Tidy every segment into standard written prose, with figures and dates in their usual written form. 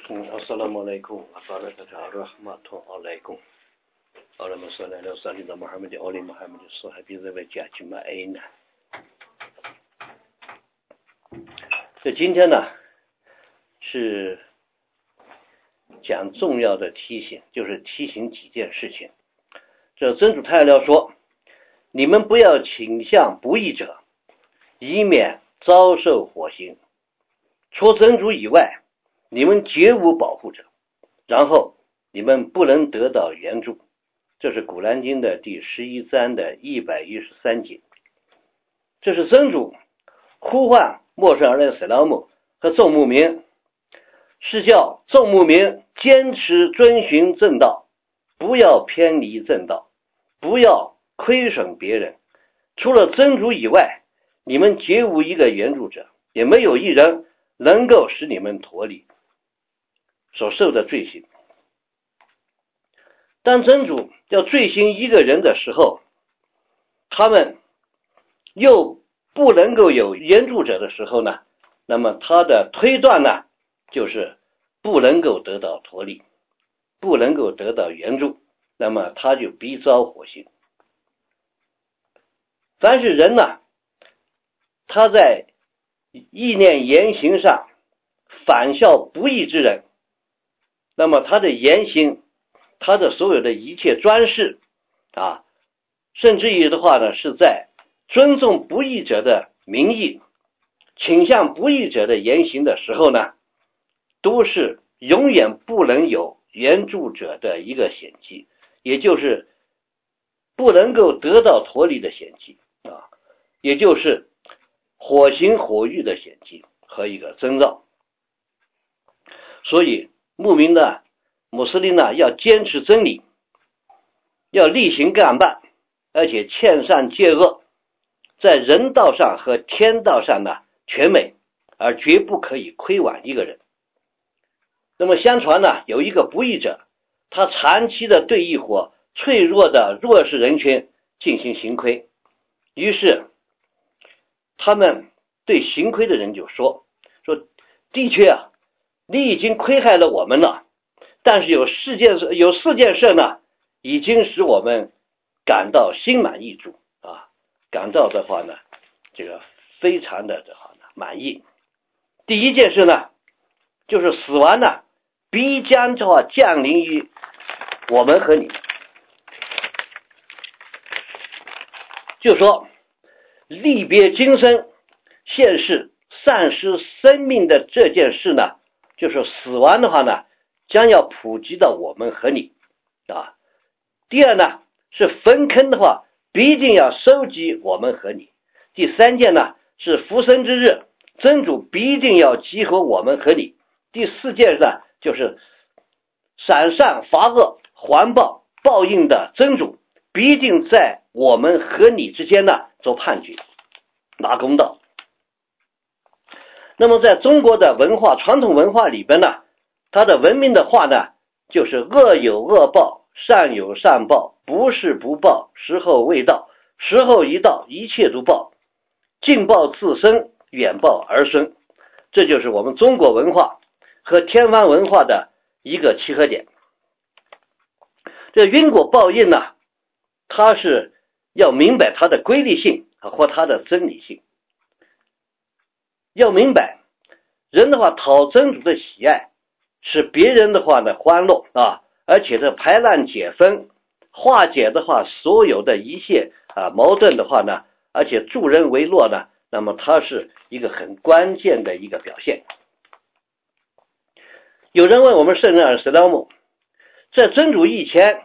Assalamualaikum warahmatullahi. Allahumma salli ala sayyidina Muhammad wa ali Muhammad sahbihi wa ajma'in。这今天呢是讲重要的提醒，就是提醒几件事情。这真主太亮说，你们不要倾向不义者，以免遭受火刑。除真主以外，你们绝无保护者，然后你们不能得到援助。这是古兰经的第11章的113节。这是真主呼唤默圣阿塞拉姆和众牧民，是叫众牧民坚持遵循正道，不要偏离正道，不要亏损别人。除了真主以外，你们绝无一个援助者，也没有一人能够使你们脱离所受的罪行。当真主要罪行一个人的时候，他们又不能够有援助者的时候呢，那么他的推断呢，就是不能够得到脱离，不能够得到援助，那么他就必遭火刑。凡是人呢，他在意念言行上反效不义之人，那么他的言行，他的所有的一切专事甚至于的话呢，是在尊重不义者的名义，倾向不义者的言行的时候呢，都是永远不能有援助者的一个险迹，也就是不能够得到脱离的险迹也就是火刑火狱的险迹和一个征兆。所以牧民呢，穆斯林呢，要坚持真理，要厉行干办，而且劝善戒恶，在人道上和天道上呢全美，而绝不可以亏枉一个人。那么相传呢，有一个不义者，他长期的对一伙脆弱的弱势人群进行行亏，于是他们对行亏的人就说的确你已经亏害了我们了，但是有四件事呢，已经使我们感到心满意足感到的话呢，这个非常的满意。第一件事呢，就是死亡呢必将降临于我们和你，就说离别今生现世丧失生命的这件事呢，就是死亡的话呢将要普及到我们和你第二呢，是坟坑的话必定要收集我们和你。第三件呢，是复生之日，真主必定要集合我们和你。第四件呢，就是赏善罚恶还报报应的真主必定在我们和你之间呢做判决拿公道。那么在中国的传统文化里边呢，它的文明的话呢，就是恶有恶报，善有善报，不是不报，时候未到，时候一到，一切都报，近报自身，远报儿孙。这就是我们中国文化和天方文化的一个契合点。这因果报应呢，它是要明白它的规律性或它的真理性。要明白人的话讨真主的喜爱，使别人的话呢欢乐而且这排难解纷，化解的话所有的一切矛盾的话呢，而且助人为乐呢，那么它是一个很关键的一个表现。有人问我们圣人阿斯拉姆，在真主以前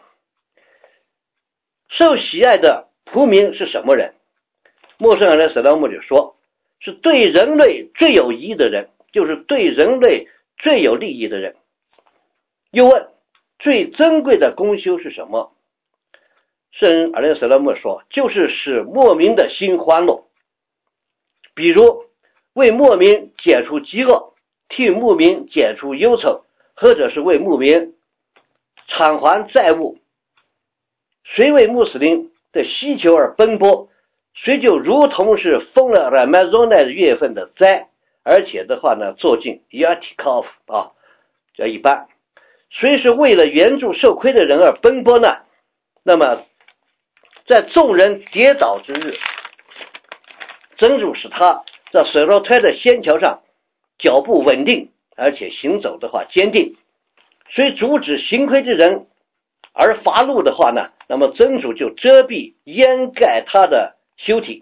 受喜爱的仆民是什么人？默圣阿斯拉姆就说，是对人类最有益的人，就是对人类最有利益的人。又问最珍贵的功修是什么？圣人阿勒斯拉姆说，就是使莫民的心欢乐，比如为莫民解除饥饿，替牧民解除忧愁，或者是为牧民偿还债务。谁为穆斯林的需求而奔波，谁就如同是封了Ramadan月份的灾，而且的话呢，做尽 Yatikaf 叫一般。谁是为了援助受亏的人而奔波呢？那么在众人跌倒之日，真主使他在水罗推的仙桥上脚步稳定，而且行走的话坚定。谁阻止行亏之人而罚路的话呢，那么真主就遮蔽掩盖他的羞体。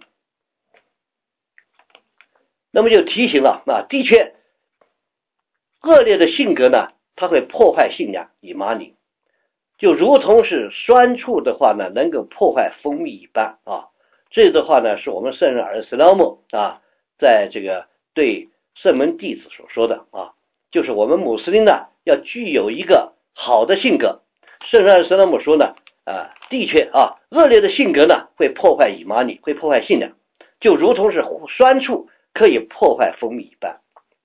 那么就提醒了的确恶劣的性格呢，它会破坏信仰以马尼，就如同是酸醋的话呢能够破坏蜂蜜一般这的话呢是我们圣人阿尔斯拉姆在这个对圣门弟子所说的就是我们穆斯林呢要具有一个好的性格。圣人阿尔斯拉姆说呢的确恶劣的性格呢会破坏以马尼，会破坏信仰，就如同是酸醋可以破坏蜂蜜一般。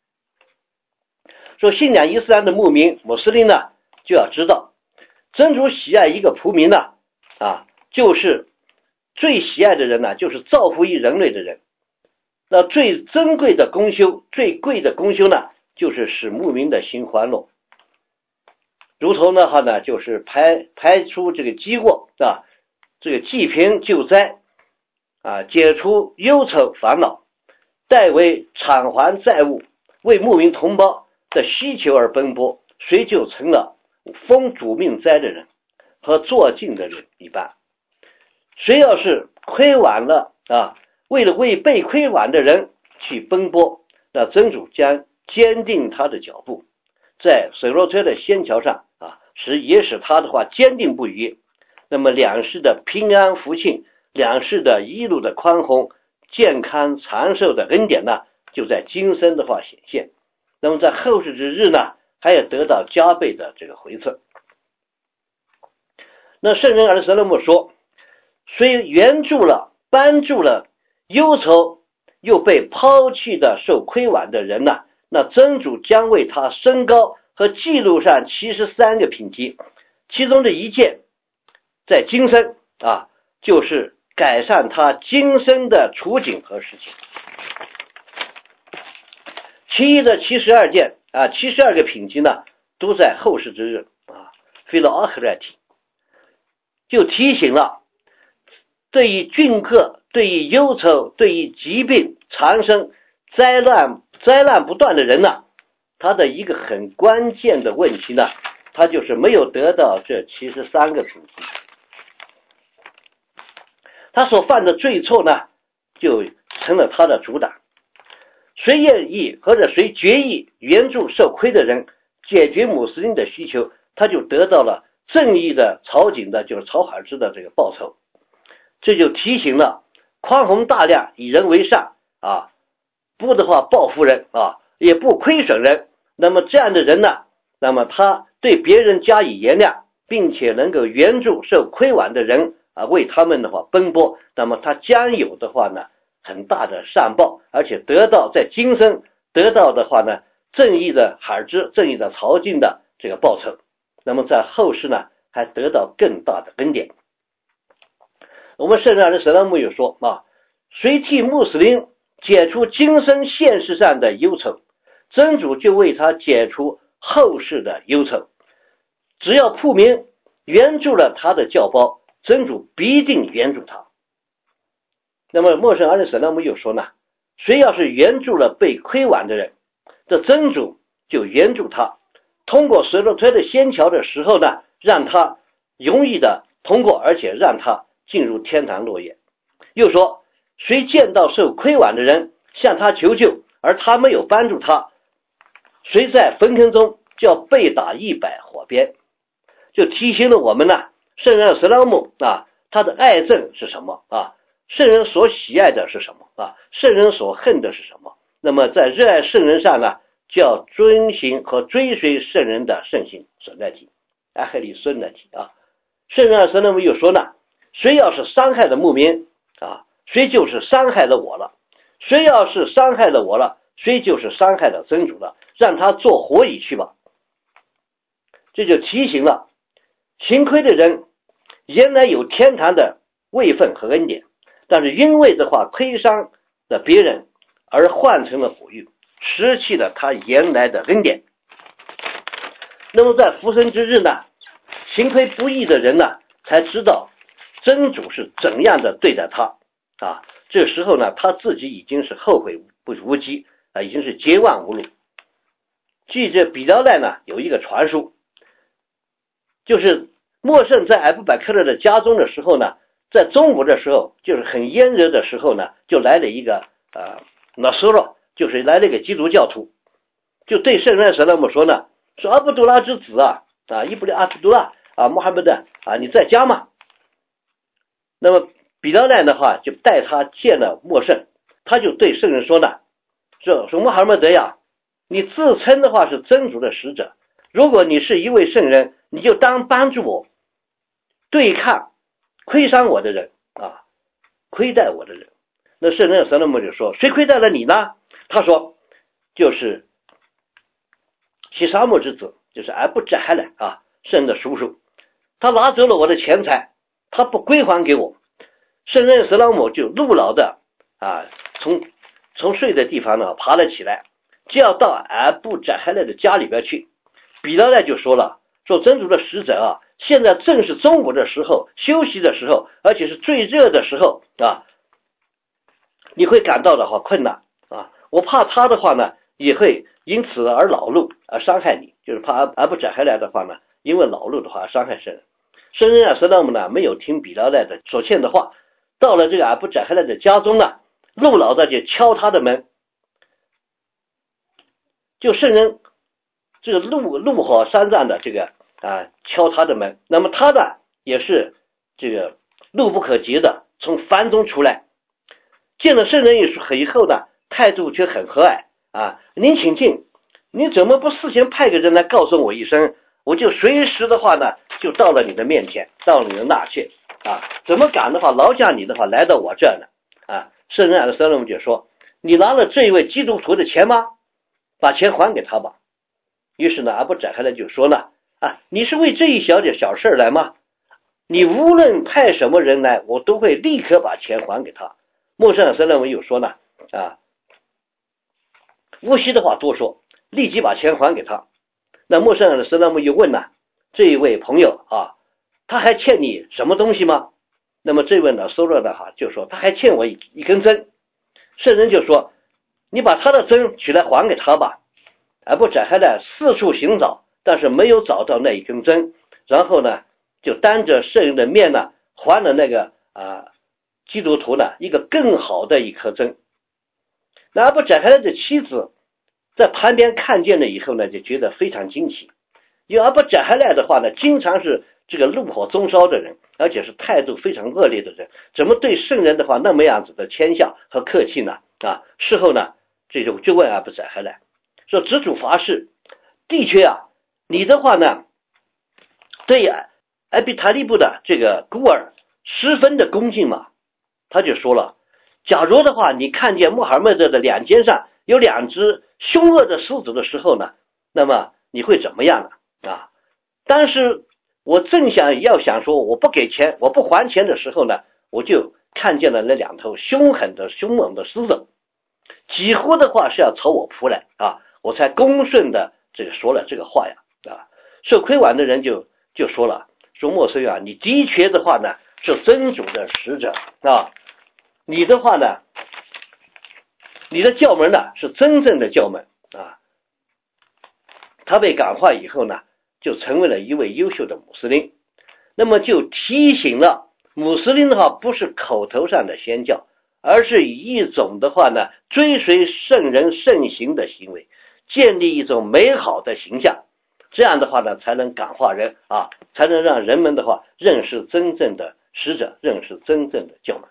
说信仰伊斯兰的牧民穆斯林呢就要知道，真主喜爱一个仆民呢就是最喜爱的人呢就是造福于人类的人。那最珍贵的功修，最贵的功修呢就是使牧民的心欢乐，如同呢就是排出这个饥饿这个济贫救灾解除忧愁烦恼，代为偿还债务，为牧民同胞的需求而奔波，谁就成了封主命灾的人和作尽的人一般。谁要是亏晚了为了为被亏晚的人去奔波，那真主将坚定他的脚步，在水罗推的仙桥上也使他的话坚定不移。那么两世的平安福庆，两世的一路的宽宏，健康长寿的恩典呢就在今生的话显现，那么在后世之日呢还要得到加倍的这个回赐。那圣人阿尔斯拉姆说，虽援助了帮助了忧愁又被抛弃的受亏晚的人呢，那真主将为他升高和记录上73个品级，其中的一件在今生就是改善他今生的处境和事情。其余的72件72个品级呢都在后世之日菲洛阿赫莱提，就提醒了对于峻恶，对于忧愁，对于疾病缠身灾难不断的人呢，他的一个很关键的问题呢，他就是没有得到这73个品级。他所犯的罪错呢就成了他的主打。谁愿意或者谁决意援助受亏的人，解决穆斯林的需求，他就得到了正义的曹景的就是曹海之的这个报酬。这就提醒了宽宏大量，以人为善不的话报复人也不亏损人。那么这样的人呢，那么他对别人加以原谅，并且能够援助受亏晚的人为他们的话奔波，那么他将有的话呢很大的善报，而且得到在今生得到的话呢正义的海之，正义的曹景的这个报酬，那么在后世呢还得到更大的恩典。我们圣人阿里斯拉姆有说谁替穆斯林解除今生现实上的忧愁，真主就为他解除后世的忧愁。只要仆民援助了他的教胞，真主必定援助他。那么默圣阿里斯拉姆又说呢，谁要是援助了被亏晚的人，这真主就援助他，通过水罗推的仙桥的时候呢，让他容易的通过，而且让他进入天堂乐业。又说，谁见到受亏晚的人向他求救，而他没有帮助他，谁在焚坑中就要被打100火鞭。就提醒了我们呢，圣人斯拉姆他的爱憎是什么圣人所喜爱的是什么圣人所恨的是什么。那么在热爱圣人上呢，就要遵循和追随圣人的圣行所在体阿赫里孙的体圣人斯拉姆又说呢，谁要是伤害了牧民谁就是伤害了我了，谁要是伤害了我了，谁就是伤害了真主了，让他做火蚁去吧。这就提醒了行亏的人原来有天堂的位分和恩典，但是因为的话亏伤了别人而换成了火狱，失去了他原来的恩典。 那么在福生之日呢，行亏不义的人呢，才知道真主是怎样的对待他啊。这时候呢，他自己已经是后悔无及啊，已经是绝望无路。据这比辽代呢有一个传说，就是默圣在艾布百克勒的家中的时候呢，在中午的时候，就是很炎热的时候呢，就来了一个纳苏罗，就是来了一个基督教徒，就对圣人舍勒姆说呢，说阿卜杜拉之子伊布利阿卜杜拉穆罕默德你在家吗？那么比辽代的话就带他见了默圣，他就对圣人说呢，说穆罕默德呀，你自称的话是真主的使者，如果你是一位圣人，你就当帮助我对抗亏伤我的人亏待我的人。那圣人舍勒姆就说，谁亏待了你呢？他说就是希沙木之子，就是艾布扎海莱圣人的叔叔，他拿走了我的钱财，他不归还给我。圣人舍勒姆就怒恼的从睡的地方呢爬了起来，就要到艾布扎海莱的家里边去。比辽代就说了，说真主的使者现在正是中午的时候，休息的时候，而且是最热的时候你会感到的话困难我怕他的话呢也会因此而恼怒而伤害你，就是怕艾布扎海莱的话呢因为恼怒的话伤害圣人。圣人舍勒姆呢没有听比辽代的所劝的话，到了这个艾布扎海莱的家中呢，怒恼的就敲他的门，就圣人这个怒火山上的这个敲他的门，那么他呢也是这个怒不可遏的从房中出来，见了圣人以后呢，态度却很和蔼您请进，你怎么不事先派个人来告诉我一声，我就随时的话呢就到了你的面前，到你的那去怎么敢的话劳驾你的话来到我这儿呢圣人舍勒姆就说，你拿了这一位基督徒的钱吗？把钱还给他吧。于是呢阿布扎海莱就说呢你是为这一小事来吗？你无论派什么人来，我都会立刻把钱还给他。默圣舍勒姆又说呢无需的话多说，立即把钱还给他。那默圣舍勒姆又问呢，这一位朋友他还欠你什么东西吗？那么这位呢收了的就说他还欠我一根针。圣人就说，你把他的针取来还给他吧。阿布扎海莱四处寻找，但是没有找到那一根针，然后呢就当着圣人的面呢还了那个基督徒呢一个更好的一颗针。那阿布扎海莱的妻子在旁边看见了以后呢，就觉得非常惊奇，因为阿布扎海莱的话呢经常是这个怒火中烧的人，而且是态度非常恶劣的人，怎么对圣人的话那么样子的谦笑和客气呢事后呢这就问阿布扎海莱说，执主发誓，的确你的话呢对艾比塔利布的这个孤儿十分的恭敬嘛。他就说了，假如的话你看见穆罕默德的两肩上有两只凶恶的狮子的时候呢，那么你会怎么样呢但是我正想说我不给钱我不还钱的时候呢，我就看见了那两头凶猛的狮子，几乎的话是要朝我扑来我才恭顺的这个说了这个话呀受亏完的人就说了，说默僧你的确的话呢是真主的使者你的话呢你的教门呢是真正的教门他被感化以后呢就成为了一位优秀的穆斯林。那么就提醒了穆斯林的话不是口头上的宣教，而是以一种的话呢追随圣人圣行的行为，建立一种美好的形象，这样的话呢才能感化人才能让人们的话认识真正的使者，认识真正的教门。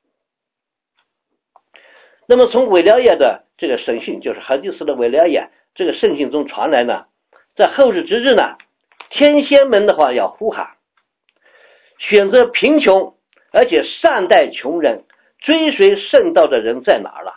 那么从韦辽耶的这个审讯，就是哈迪斯的韦辽耶这个圣训中传来呢，在后日之日呢，天仙们的话要呼喊，选择贫穷而且善待穷人追随圣道的人在哪儿了？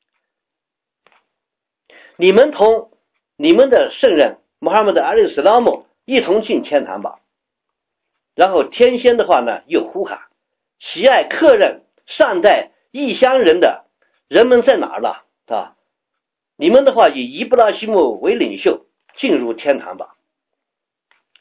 你们同你们的圣人穆罕默德阿里斯拉姆一同进天堂吧。然后天仙的话呢又呼喊，喜爱客人善待异乡人的人们在哪儿了你们的话以伊布拉希姆为领袖进入天堂吧。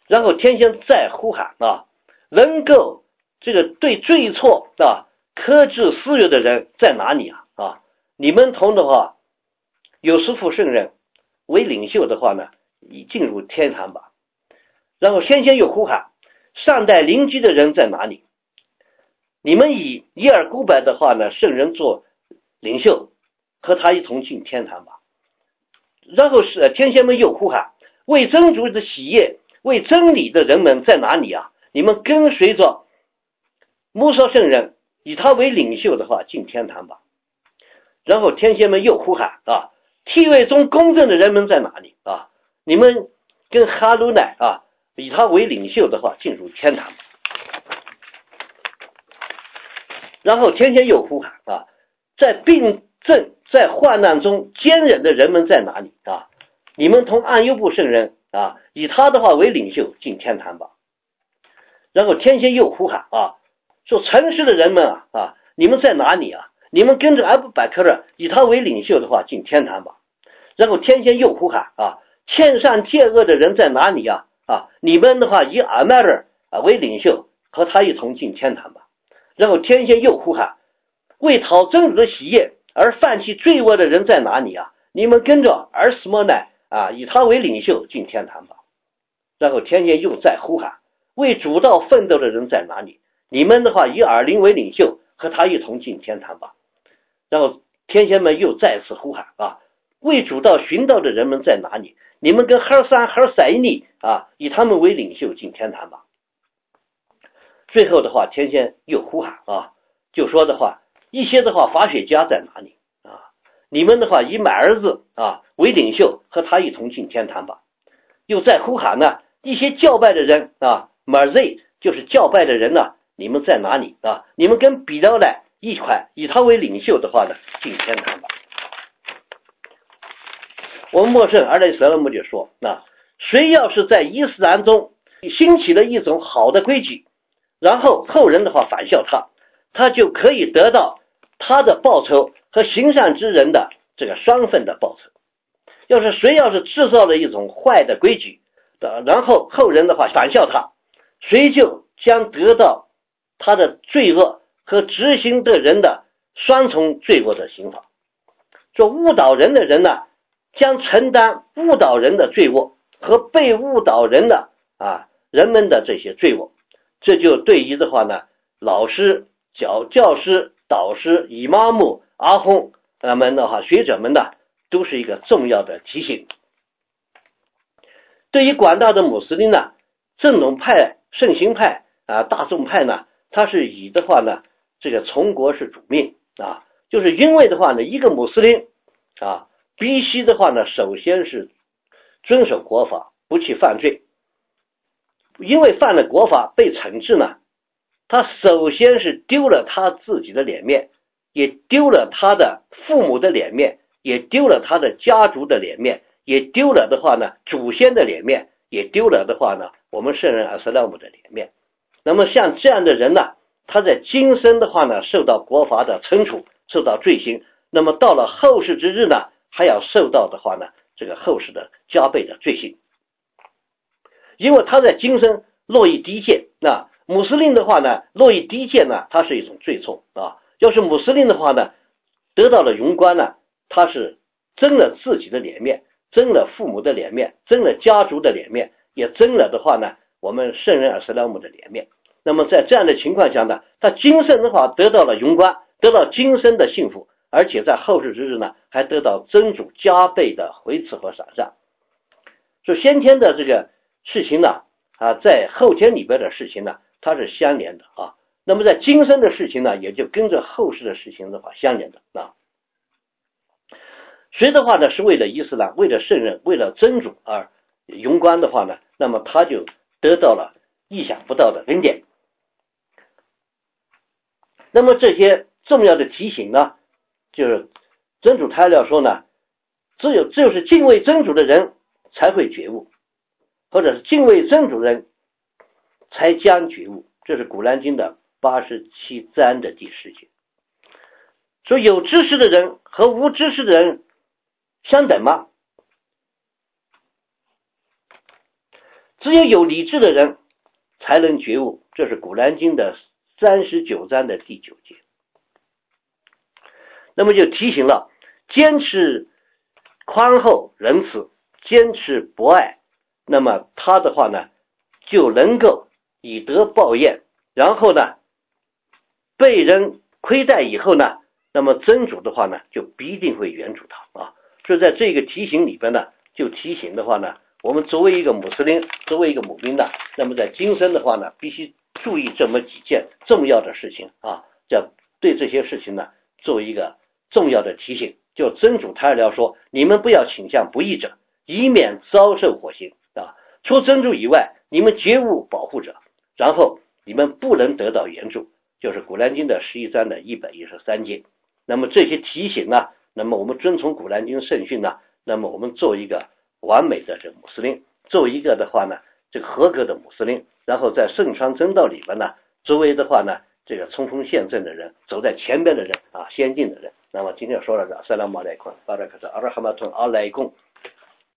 然后天仙再呼喊能够这个对罪错克制私欲的人在哪里你们同的话有师父圣人为领袖的话呢，已进入天堂吧。然后天仙又呼喊，善待邻居的人在哪里？你们以一二孤白的话呢，圣人做领袖，和他一同进天堂吧。然后是天仙们又呼喊，为真主的喜悦，为真理的人们在哪里你们跟随着穆萨圣人，以他为领袖的话进天堂吧。然后天仙们又呼喊替位中公正的人们在哪里你们跟哈鲁乃以他为领袖的话进入天堂。然后天仙又呼喊在病症在患难中坚忍的人们在哪里你们同安优布圣人以他的话为领袖进天堂吧。然后天仙又呼喊说诚实的人们你们在哪里你们跟着阿布百克勒以他为领袖的话进天堂吧。然后天仙又呼喊欠善戒恶的人在哪里你们的话以阿麦尔为领袖，和他一同进天堂吧。然后天仙又呼喊，为讨真主的喜悦而犯弃罪恶的人在哪里你们跟着儿斯莫乃以他为领袖进天堂吧。然后天仙又再呼喊，为主道奋斗的人在哪里？你们的话以尔林为领袖，和他一同进天堂吧。然后天仙们又再次呼喊为主道寻道的人们在哪里？你们跟哈三哈塞尼以他们为领袖进天堂吧。最后的话天仙又呼喊就说的话，一些的话法学家在哪里你们的话以买儿子为领袖，和他一同进天堂吧。又再呼喊呢，一些教拜的人马 Z 就是教拜的人你们在哪里你们跟比较来一块，以他为领袖的话呢进天堂吧。我们默圣阿赖瑟勒姆就说谁要是在伊斯兰中兴起了一种好的规矩，然后后人的话反效他就可以得到他的报酬和行善之人的这个双份的报酬。谁要是制造了一种坏的规矩，然后后人的话反效谁就将得到他的罪恶和执行的人的双重罪恶的刑罚。说误导人的人将承担误导人的罪恶和被误导人的人们的这些罪恶。这就对于的话呢，老师、教师、导师、以妈木、阿訇他们的话，学者们都是一个重要的提醒。对于广大的穆斯林正统派、圣行派大众派他是以的话呢，这个从国是主命就是因为的话呢，一个穆斯林必须的话呢，首先是遵守国法，不去犯罪。因为犯了国法被惩治他首先是丢了他自己的脸面，也丢了他的父母的脸面，也丢了他的家族的脸面，也丢了的话呢祖先的脸面，也丢了的话呢我们圣人阿斯拉姆的脸面。那么像这样的人他在今生的话呢受到国法的惩处，受到罪行，那么到了后世之日还要受到的话呢这个后世的加倍的罪行。因为他在今生落于低贱穆斯林的话呢落于低贱他是一种罪错要是穆斯林的话呢得到了荣冠他是争了自己的脸面，争了父母的脸面，争了家族的脸面，也争了的话呢我们圣人阿斯拉姆的脸面。那么在这样的情况下他今生的话得到了荣冠，得到今生的幸福，而且在后世之日还得到真主加倍的回赐和赏善。所以先天的这个事情在后天里边的事情它是相连的那么在今生的事情也就跟着后世的事情的话相连的谁的话呢是为了伊斯兰，为了圣人，为了真主而荣冠的话呢，那么他就得到了意想不到的恩典。那么这些重要的提醒就是真主他要说只有是敬畏真主的人才会觉悟，或者是敬畏真主人才将觉悟。这是古兰经的87章的第10节。所以有知识的人和无知识的人只有有理智的人才能觉悟，这是古兰经的39章的第9节。那么就提醒了，坚持宽厚仁慈，坚持博爱，那么他的话呢就能够以德报怨，然后呢被人亏待以后呢，那么真主的话呢就必定会援助他啊。所以在这个提醒里边呢，就提醒的话呢，我们作为一个穆斯林，作为一个母民呢，那么在今生的话呢，必须注意这么几件重要的事情啊，要对这些事情呢做一个重要的提醒。就真主他要说，你们不要倾向不义者，以免遭受火刑啊。除真主以外，你们绝无保护者，然后你们不能得到援助，就是古兰经的11章的113节。那么这些提醒呢，那么我们遵从古兰经圣训呢，那么我们做一个完美的这个穆斯林，做一个的话呢这个合格的穆斯林，然后在圣传真道里边呢，作为的话呢这个冲锋陷阵的人，走在前边的人啊，先进的人。那么今天说了，阿萨拉姆阿莱昆，巴拉克特阿拉哈马顿阿莱贡。